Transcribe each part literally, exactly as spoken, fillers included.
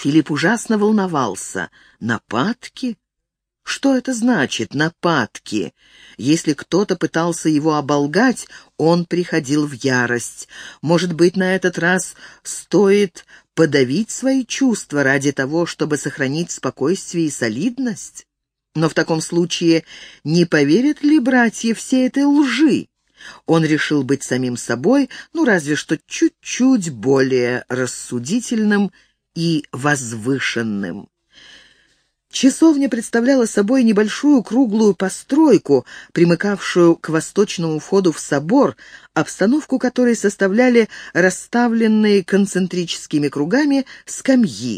Филипп ужасно волновался. Нападки? Что это значит, нападки? Если кто-то пытался его оболгать, он приходил в ярость. Может быть, на этот раз стоит подавить свои чувства ради того, чтобы сохранить спокойствие и солидность? Но в таком случае не поверят ли братья всей этой лжи? Он решил быть самим собой, ну разве что чуть-чуть более рассудительным и возвышенным. Часовня представляла собой небольшую круглую постройку, примыкавшую к восточному входу в собор, обстановку которой составляли расставленные концентрическими кругами скамьи.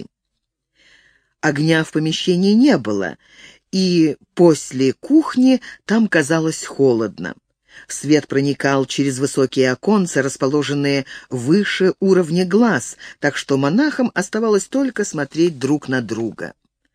Огня в помещении не было, и после кухни там казалось холодно. Свет проникал через высокие оконца, расположенные выше уровня глаз, так что монахам оставалось только смотреть друг на друга.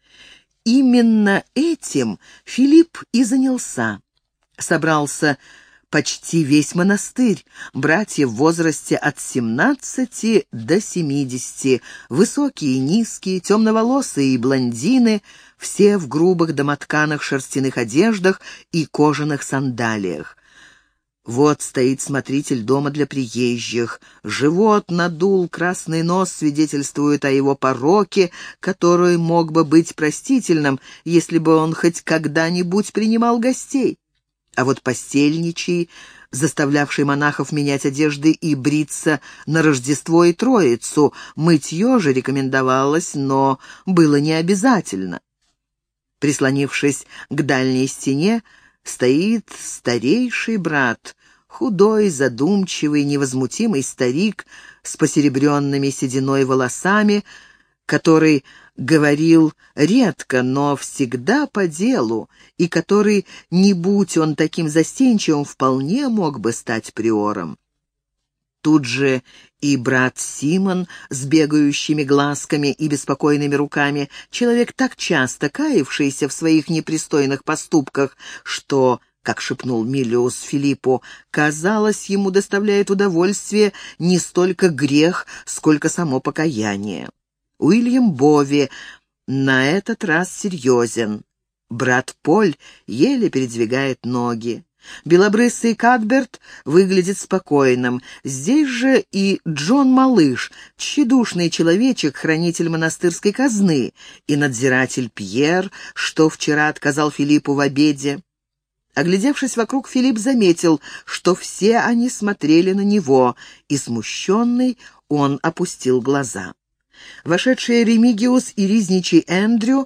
Именно этим Филипп и занялся. Собрался почти весь монастырь, братья в возрасте от семнадцати до семидесяти, высокие и низкие, темноволосые и блондины, все в грубых домотканых шерстяных одеждах и кожаных сандалиях. Вот стоит смотритель дома для приезжих. Живот надул, красный нос свидетельствует о его пороке, который мог бы быть простительным, если бы он хоть когда-нибудь принимал гостей. А вот постельничий, заставлявший монахов менять одежды и бриться на Рождество и Троицу, мытье же рекомендовалось, но было не обязательно. Прислонившись к дальней стене, стоит старейший брат, худой, задумчивый, невозмутимый старик с посеребренными сединой волосами, который говорил редко, но всегда по делу, и который, не будь он таким застенчивым, вполне мог бы стать приором. Тут же и брат Симон с бегающими глазками и беспокойными руками, человек так часто каявшийся в своих непристойных поступках, что, как шепнул Милиус Филиппу, казалось, ему доставляет удовольствие не столько грех, сколько само покаяние. Уильям Бови на этот раз серьезен. Брат Поль еле передвигает ноги. Белобрысый Кадберт выглядит спокойным. Здесь же и Джон Малыш, тщедушный человечек, хранитель монастырской казны, и надзиратель Пьер, что вчера отказал Филиппу в обеде. Оглядевшись вокруг, Филипп заметил, что все они смотрели на него, и, смущенный, он опустил глаза. Вошедшие Ремигиус и Ризничий Эндрю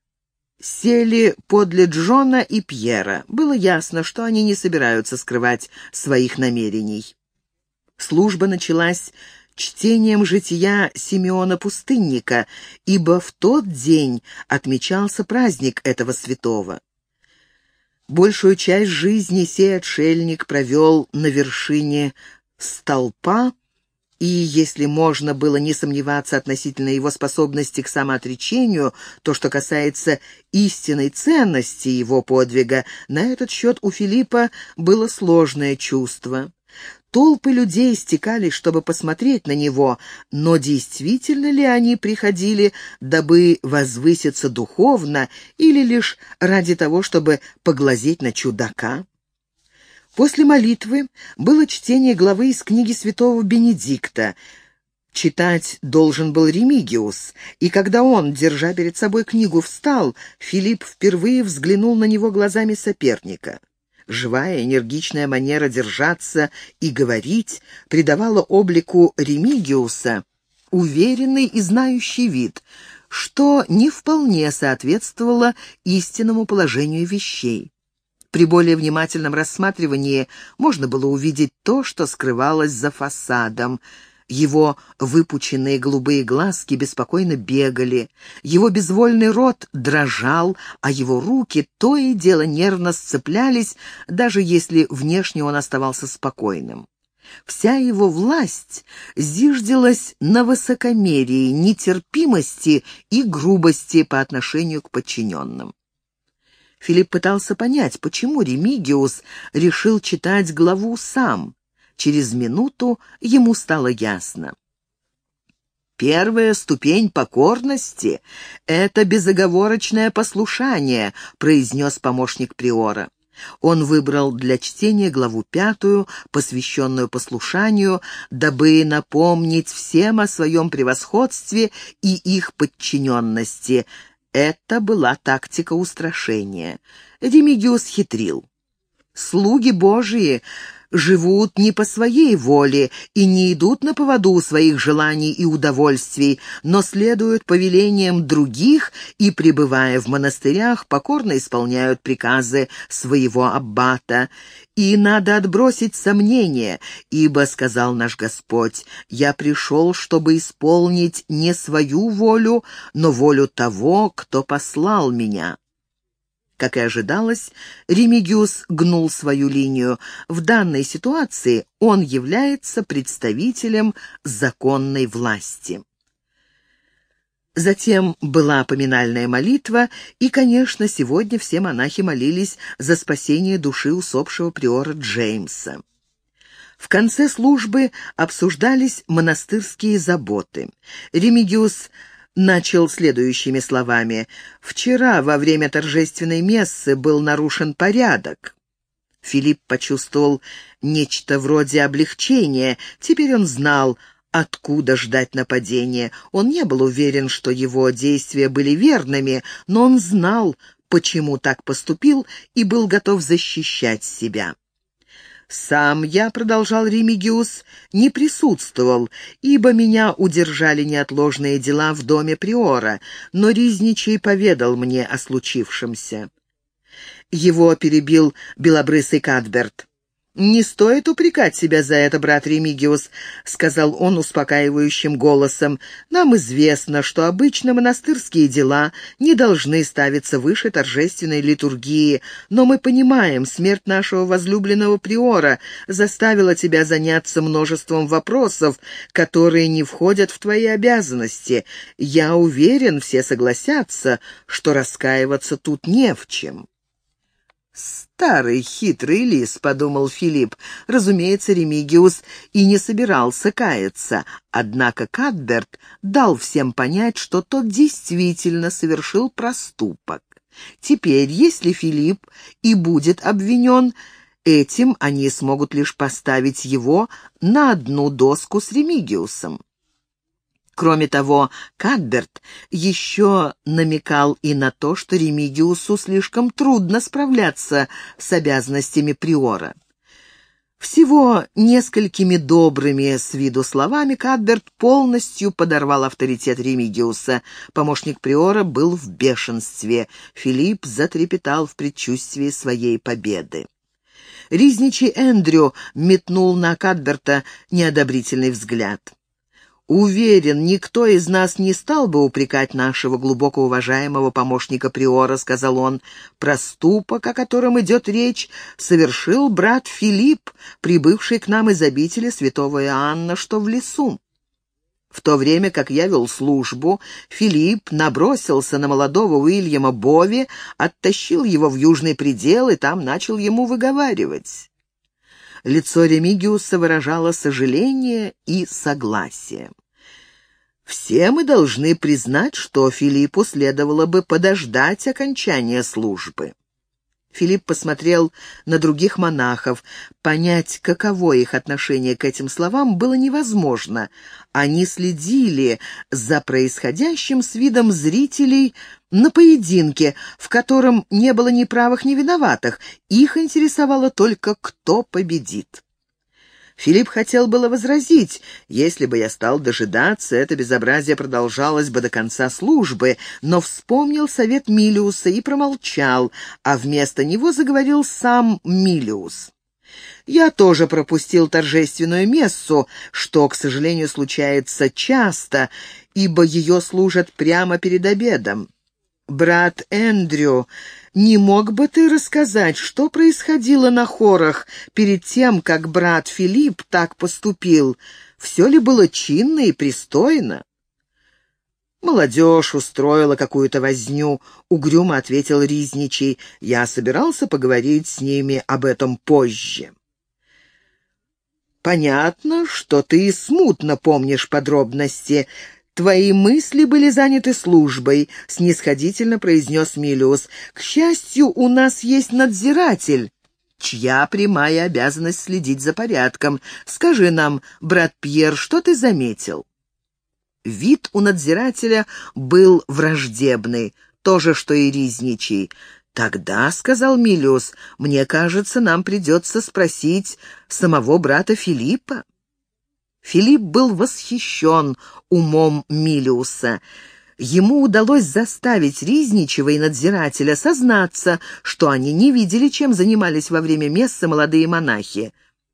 сели подле Джона и Пьера. Было ясно, что они не собираются скрывать своих намерений. Служба началась чтением жития Симеона Пустынника, ибо в тот день отмечался праздник этого святого. Большую часть жизни сей отшельник провел на вершине столпа, и если можно было не сомневаться относительно его способности к самоотречению, то, что касается истинной ценности его подвига, на этот счет у Филиппа было сложное чувство. Толпы людей стекались, чтобы посмотреть на него, но действительно ли они приходили, дабы возвыситься духовно, или лишь ради того, чтобы поглазеть на чудака? После молитвы было чтение главы из книги святого Бенедикта. Читать должен был Ремигиус, и когда он, держа перед собой книгу, встал, Филипп впервые взглянул на него глазами соперника. Живая, энергичная манера держаться и говорить придавала облику Ремигиуса уверенный и знающий вид, что не вполне соответствовало истинному положению вещей. При более внимательном рассматривании можно было увидеть то, что скрывалось за фасадом. Его выпученные голубые глазки беспокойно бегали, его безвольный рот дрожал, а его руки то и дело нервно сцеплялись, даже если внешне он оставался спокойным. Вся его власть зиждилась на высокомерии, нетерпимости и грубости по отношению к подчиненным. Филипп пытался понять, почему Ремигиус решил читать главу сам. Через минуту ему стало ясно. Первая ступень покорности — это безоговорочное послушание, произнес помощник приора. Он выбрал для чтения главу пятую, посвященную послушанию, дабы напомнить всем о своем превосходстве и их подчиненности. Это была тактика устрашения. Ремигиус хитрил. Слуги Божии живут не по своей воле и не идут на поводу у своих желаний и удовольствий, но следуют повелениям других и, пребывая в монастырях, покорно исполняют приказы своего аббата. И надо отбросить сомнения, ибо, сказал наш Господь, «Я пришел, чтобы исполнить не свою волю, но волю того, кто послал меня». Как и ожидалось, Ремигиус гнул свою линию. В данной ситуации он является представителем законной власти. Затем была поминальная молитва, и, конечно, сегодня все монахи молились за спасение души усопшего приора Джеймса. В конце службы обсуждались монастырские заботы. Ремигиус начал следующими словами. «Вчера во время торжественной мессы был нарушен порядок». Филипп почувствовал нечто вроде облегчения. Теперь он знал, откуда ждать нападения. Он не был уверен, что его действия были верными, но он знал, почему так поступил, и был готов защищать себя. «Сам я, — продолжал Ремигиус, — не присутствовал, ибо меня удержали неотложные дела в доме приора, но Ризничий поведал мне о случившемся». Его перебил белобрысый Кадберт. «Не стоит упрекать себя за это, брат Ремигиус», — сказал он успокаивающим голосом. «Нам известно, что обычно монастырские дела не должны ставиться выше торжественной литургии, но мы понимаем, смерть нашего возлюбленного приора заставила тебя заняться множеством вопросов, которые не входят в твои обязанности. Я уверен, все согласятся, что раскаиваться тут не в чем». «Старый хитрый лис», — подумал Филипп. Разумеется, Ремигиус и не собирался каяться, однако Кадберт дал всем понять, что тот действительно совершил проступок. Теперь, если Филипп и будет обвинен, этим они смогут лишь поставить его на одну доску с Ремигиусом. Кроме того, Кадберт еще намекал и на то, что Ремигиусу слишком трудно справляться с обязанностями приора. Всего несколькими добрыми с виду словами Кадберт полностью подорвал авторитет Ремигиуса. Помощник приора был в бешенстве. Филипп затрепетал в предчувствии своей победы. Ризничий Эндрю метнул на Кадберта неодобрительный взгляд. «Уверен, никто из нас не стал бы упрекать нашего глубоко уважаемого помощника приора», — сказал он. «Проступок, о котором идет речь, совершил брат Филипп, прибывший к нам из обители святого Иоанна, что в лесу. В то время, как я вел службу, Филипп набросился на молодого Уильяма Бови, оттащил его в южный предел и там начал ему выговаривать». Лицо Ремигиуса выражало сожаление и согласие. «Все мы должны признать, что Филиппу следовало бы подождать окончания службы». Филипп посмотрел на других монахов. Понять, каково их отношение к этим словам, было невозможно. Они следили за происходящим с видом зрителей на поединке, в котором не было ни правых, ни виноватых. Их интересовало только, кто победит. Филипп хотел было возразить: «Если бы я стал дожидаться, это безобразие продолжалось бы до конца службы», но вспомнил совет Милиуса и промолчал, а вместо него заговорил сам Милиус. «Я тоже пропустил торжественную мессу, что, к сожалению, случается часто, ибо ее служат прямо перед обедом. Брат Эндрю, не мог бы ты рассказать, что происходило на хорах перед тем, как брат Филипп так поступил? Все ли было чинно и пристойно?» «Молодежь устроила какую-то возню», — угрюмо ответил Ризничий. «Я собирался поговорить с ними об этом позже». «Понятно, что ты смутно помнишь подробности. «Твои мысли были заняты службой», — снисходительно произнес Милиус. «К счастью, у нас есть надзиратель, чья прямая обязанность следить за порядком. Скажи нам, брат Пьер, что ты заметил?» Вид у надзирателя был враждебный, то же, что и Ризничий. «Тогда, — сказал Милиус, — мне кажется, нам придется спросить самого брата Филиппа». Филипп был восхищен умом Милиуса. Ему удалось заставить Ризничего и надзирателя сознаться, что они не видели, чем занимались во время мессы молодые монахи.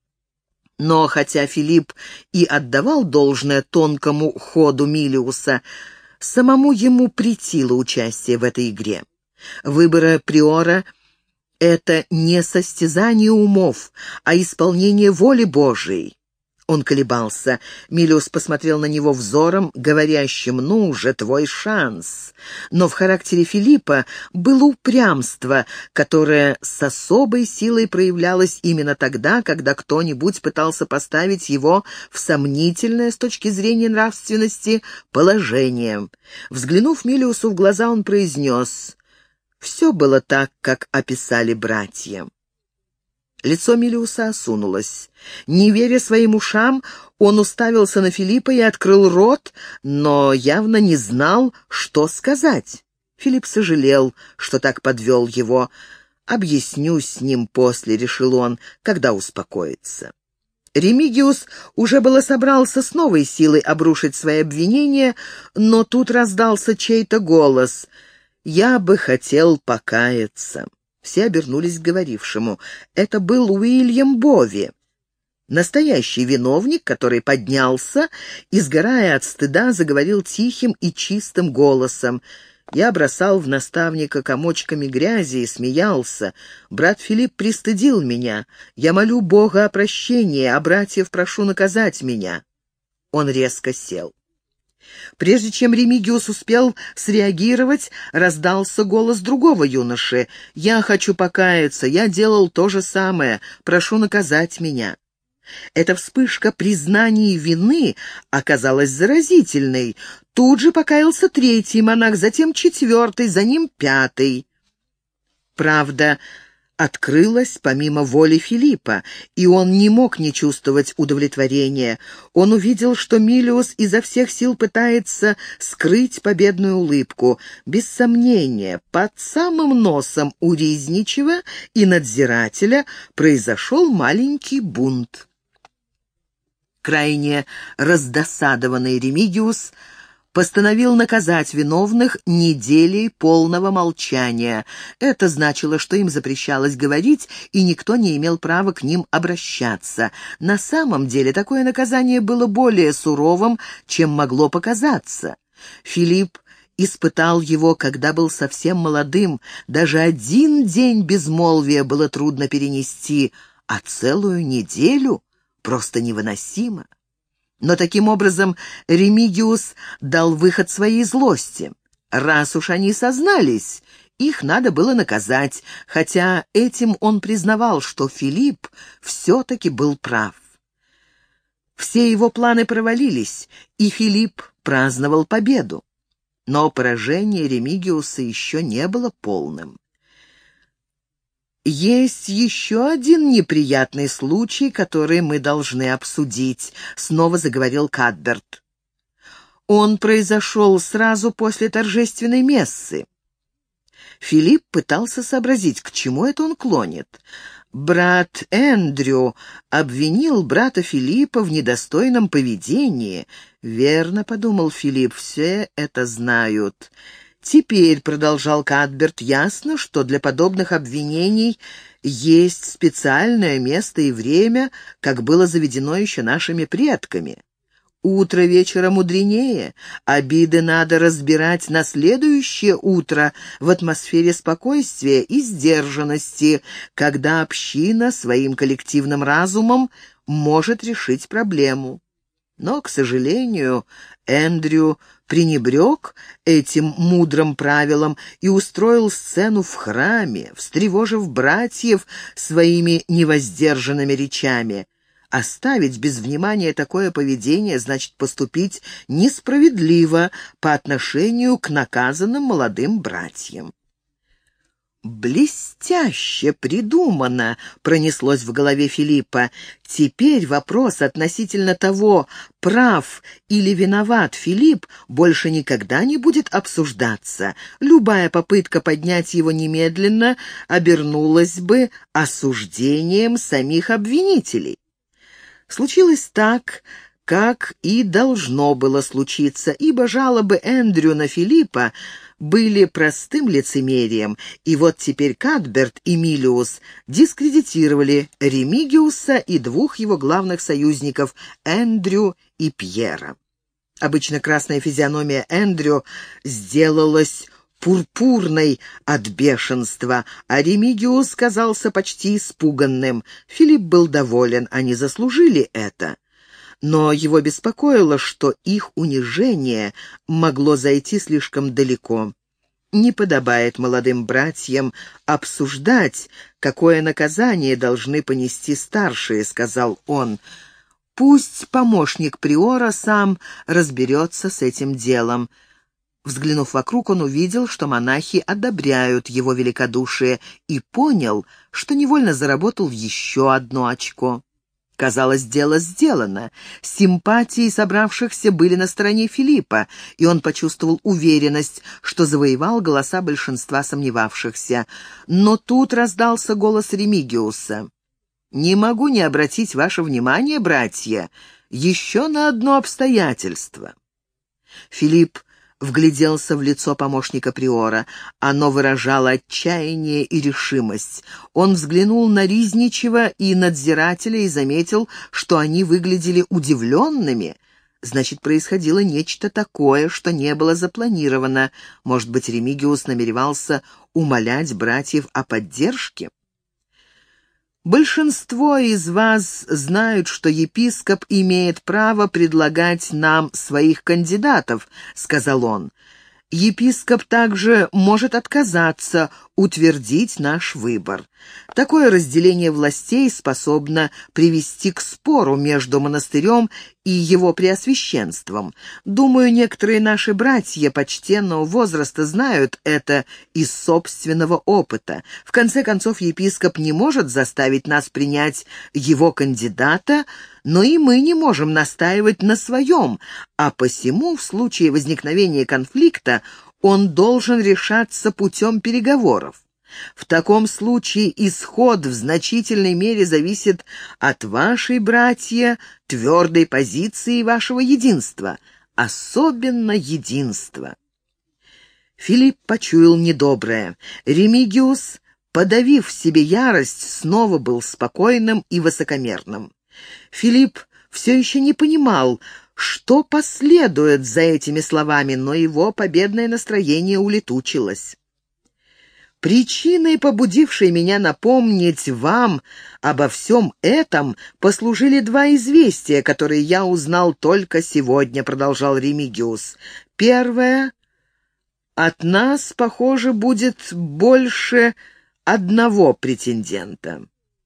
Но хотя Филипп и отдавал должное тонкому ходу Милиуса, самому ему претило участие в этой игре. Выбор приора — это не состязание умов, а исполнение воли Божией. Он колебался. Милиус посмотрел на него взором, говорящим: «Ну же, твой шанс». Но в характере Филиппа было упрямство, которое с особой силой проявлялось именно тогда, когда кто-нибудь пытался поставить его в сомнительное с точки зрения нравственности положение. Взглянув Милиусу в глаза, он произнес: «Все было так, как описали братья». Лицо Милиуса осунулось. Не веря своим ушам, он уставился на Филиппа и открыл рот, но явно не знал, что сказать. Филипп сожалел, что так подвел его. «Объясню с ним после», — решил он, — «когда успокоится». Ремигиус уже было собрался с новой силой обрушить свои обвинения, но тут раздался чей-то голос: «Я бы хотел покаяться». Все обернулись к говорившему. Это был Уильям Бови, настоящий виновник, который поднялся и, сгорая от стыда, заговорил тихим и чистым голосом. Я бросал в наставника комочками грязи и смеялся. Брат Филипп пристыдил меня. Я молю Бога о прощении, а братьев прошу наказать меня. Он резко сел. Прежде чем Ремигиус успел среагировать, раздался голос другого юноши. «Я хочу покаяться, я делал то же самое, прошу наказать меня». Эта вспышка признания вины оказалась заразительной. Тут же покаялся третий монах, затем четвертый, за ним пятый. Правда открылась помимо воли Филиппа, и он не мог не чувствовать удовлетворения. Он увидел, что Милиус изо всех сил пытается скрыть победную улыбку. Без сомнения, под самым носом у Ризничего и надзирателя произошел маленький бунт. Крайне раздосадованный Ремигиус постановил наказать виновных неделей полного молчания. Это значило, что им запрещалось говорить, и никто не имел права к ним обращаться. На самом деле такое наказание было более суровым, чем могло показаться. Филипп испытал его, когда был совсем молодым. Даже один день безмолвия было трудно перенести, а целую неделю просто невыносимо. Но таким образом Ремигиус дал выход своей злости. Раз уж они сознались, их надо было наказать, хотя этим он признавал, что Филипп все-таки был прав. Все его планы провалились, и Филипп праздновал победу. Но поражение Ремигиуса еще не было полным. «Есть еще один неприятный случай, который мы должны обсудить», — снова заговорил Кадберт. «Он произошел сразу после торжественной мессы». Филипп пытался сообразить, к чему это он клонит. Брат Эндрю обвинил брата Филиппа в недостойном поведении. «Верно», — подумал Филипп, — «все это знают». «Теперь», — продолжал Кадберт, — «ясно, что для подобных обвинений есть специальное место и время, как было заведено еще нашими предками. Утро вечера мудренее, обиды надо разбирать на следующее утро в атмосфере спокойствия и сдержанности, когда община своим коллективным разумом может решить проблему». Но, к сожалению, Эндрю пренебрег этим мудрым правилом и устроил сцену в храме, встревожив братьев своими невоздержанными речами. Оставить без внимания такое поведение значит поступить несправедливо по отношению к наказанным молодым братьям. «Блестяще придумано!» — пронеслось в голове Филиппа. «Теперь вопрос относительно того, прав или виноват Филипп, больше никогда не будет обсуждаться. Любая попытка поднять его немедленно обернулась бы осуждением самих обвинителей». Случилось так, как и должно было случиться, ибо жалобы Эндрю на Филиппа были простым лицемерием, и вот теперь Кадберт и Милиус дискредитировали Ремигиуса и двух его главных союзников Эндрю и Пьера. Обычно красная физиономия Эндрю сделалась пурпурной от бешенства, а Ремигиус казался почти испуганным. Филипп был доволен, они заслужили это. Но его беспокоило, что их унижение могло зайти слишком далеко. Не подобает молодым братьям обсуждать, какое наказание должны понести старшие, — сказал он. Пусть помощник приора сам разберется с этим делом. Взглянув вокруг, он увидел, что монахи одобряют его великодушие, и понял, что невольно заработал еще одно очко. Казалось, дело сделано. Симпатии собравшихся были на стороне Филиппа, и он почувствовал уверенность, что завоевал голоса большинства сомневавшихся. Но тут раздался голос Ремигиуса. «Не могу не обратить ваше внимание, братья, еще на одно обстоятельство». Филипп вгляделся в лицо помощника приора. Оно выражало отчаяние и решимость. Он взглянул на Ризничева и надзирателя и заметил, что они выглядели удивленными. Значит, происходило нечто такое, что не было запланировано. Может быть, Ремигиус намеревался умолять братьев о поддержке? «Большинство из вас знают, что епископ имеет право предлагать нам своих кандидатов», — сказал он. «Епископ также может отказаться утвердить наш выбор. Такое разделение властей способно привести к спору между монастырем и его преосвященством. Думаю, некоторые наши братья почтенного возраста знают это из собственного опыта. В конце концов, епископ не может заставить нас принять его кандидата, но и мы не можем настаивать на своем, а посему в случае возникновения конфликта он должен решаться путем переговоров. В таком случае исход в значительной мере зависит от вашей, братья, твердой позиции вашего единства, особенно единства». Филипп почуял недоброе. Ремигиус, подавив в себе ярость, снова был спокойным и высокомерным. Филипп все еще не понимал, что последует за этими словами, но его победное настроение улетучилось. «Причиной, побудившей меня напомнить вам обо всем этом, послужили два известия, которые я узнал только сегодня», — продолжал Ремигиус. «Первое. От нас, похоже, будет больше одного претендента».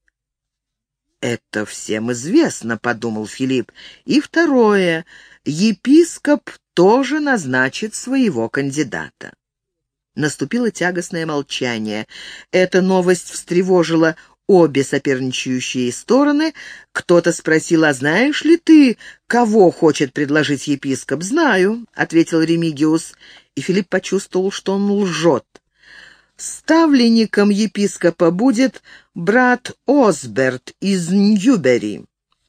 «Это всем известно», — подумал Филипп. «И второе. Епископ тоже назначит своего кандидата». Наступило тягостное молчание. Эта новость встревожила обе соперничающие стороны. Кто-то спросил: «А знаешь ли ты, кого хочет предложить епископ?» «Знаю», — ответил Ремигиус, и Филипп почувствовал, что он лжет. «Ставленником епископа будет брат Осберт из Ньюбери».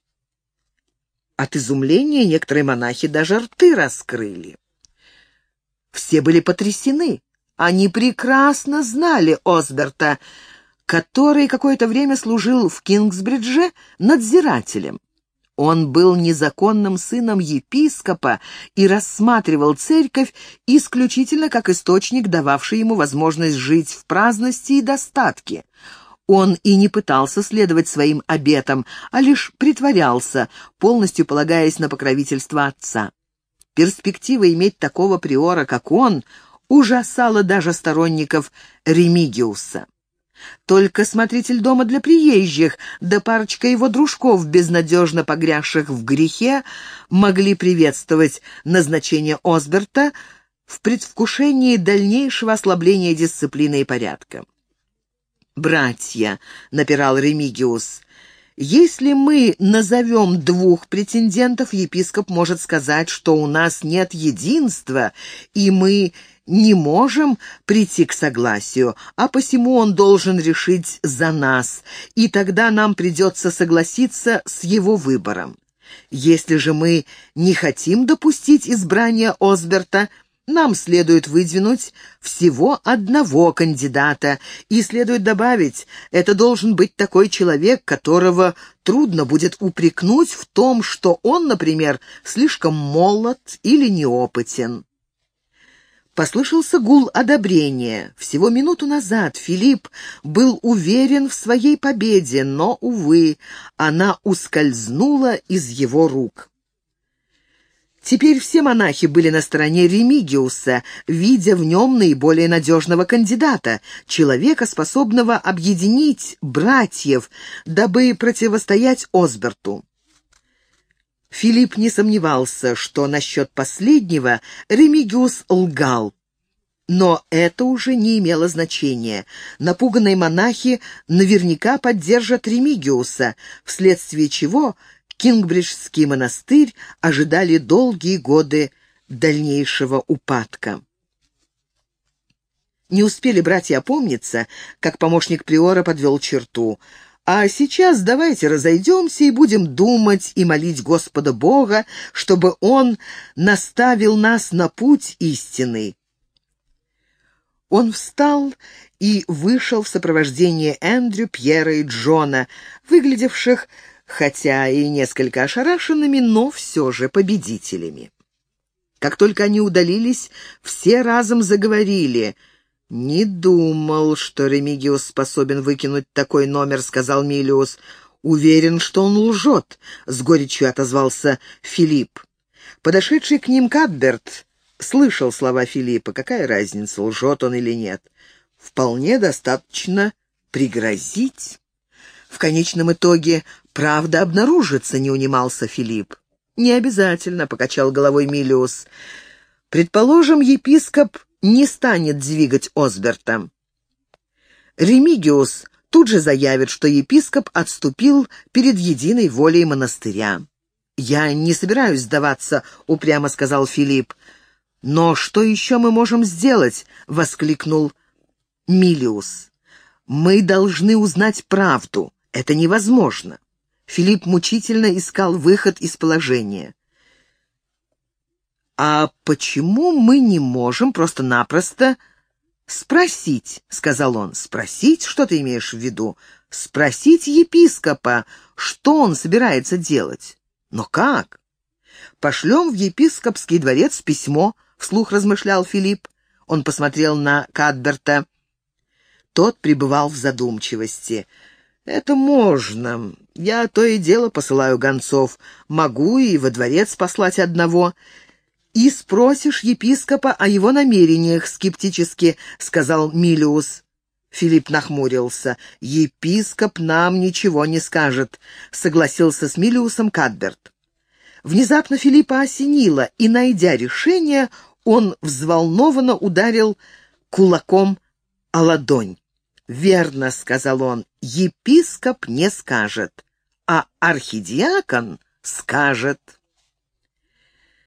От изумления некоторые монахи даже рты раскрыли. Все были потрясены. Они прекрасно знали Осберта, который какое-то время служил в Кингсбридже надзирателем. Он был незаконным сыном епископа и рассматривал церковь исключительно как источник, дававший ему возможность жить в праздности и достатке. Он и не пытался следовать своим обетам, а лишь притворялся, полностью полагаясь на покровительство отца. Перспектива иметь такого приора, как он, ужасала даже сторонников Ремигиуса. Только смотритель дома для приезжих, да парочка его дружков, безнадежно погрязших в грехе, могли приветствовать назначение Осберта в предвкушении дальнейшего ослабления дисциплины и порядка. «Братья», — напирал Ремигиус, — «если мы назовем двух претендентов, епископ может сказать, что у нас нет единства, и мы не можем прийти к согласию, а посему он должен решить за нас, и тогда нам придется согласиться с его выбором. Если же мы не хотим допустить избрания Осберта, нам следует выдвинуть всего одного кандидата, и следует добавить, это должен быть такой человек, которого трудно будет упрекнуть в том, что он, например, слишком молод или неопытен». Послышался гул одобрения. Всего минуту назад Филипп был уверен в своей победе, но, увы, она ускользнула из его рук. Теперь все монахи были на стороне Ремигиуса, видя в нем наиболее надежного кандидата, человека, способного объединить братьев, дабы противостоять Осберту. Филипп не сомневался, что насчет последнего Ремигиус лгал. Но это уже не имело значения. Напуганные монахи наверняка поддержат Ремигиуса, вследствие чего Кингбриджский монастырь ожидали долгие годы дальнейшего упадка. Не успели братья опомниться, как помощник приора подвел черту. «А сейчас давайте разойдемся и будем думать и молить Господа Бога, чтобы Он наставил нас на путь истинный». Он встал и вышел в сопровождении Эндрю, Пьера и Джона, выглядевших, хотя и несколько ошарашенными, но все же победителями. Как только они удалились, все разом заговорили. «Не думал, что Ремигиус способен выкинуть такой номер», — сказал Милиус. «Уверен, что он лжет», — с горечью отозвался Филипп. Подошедший к ним Кадберт слышал слова Филиппа. Какая разница, лжет он или нет? Вполне достаточно пригрозить. В конечном итоге правда обнаружится, не унимался Филипп. «Не обязательно», — покачал головой Милиус. «Предположим, епископ не станет двигать Осберта. Ремигиус тут же заявит, что епископ отступил перед единой волей монастыря». «Я не собираюсь сдаваться», — упрямо сказал Филипп. «Но что еще мы можем сделать?» — воскликнул Милиус. «Мы должны узнать правду. Это невозможно». Филипп мучительно искал выход из положения. «А почему мы не можем просто-напросто спросить?» — сказал он. «Спросить? Что ты имеешь в виду? Спросить епископа, что он собирается делать. Но как? Пошлем в епископский дворец письмо», — вслух размышлял Филипп. Он посмотрел на Кадберта. Тот пребывал в задумчивости. «Это можно. Я то и дело посылаю гонцов. Могу и во дворец послать одного». «И спросишь епископа о его намерениях», — скептически сказал Милиус. Филипп нахмурился. «Епископ нам ничего не скажет», — согласился с Милиусом Кадберт. Внезапно Филиппа осенило, и, найдя решение, он взволнованно ударил кулаком о ладонь. «Верно», — сказал он, — «епископ не скажет, а архидиакон скажет».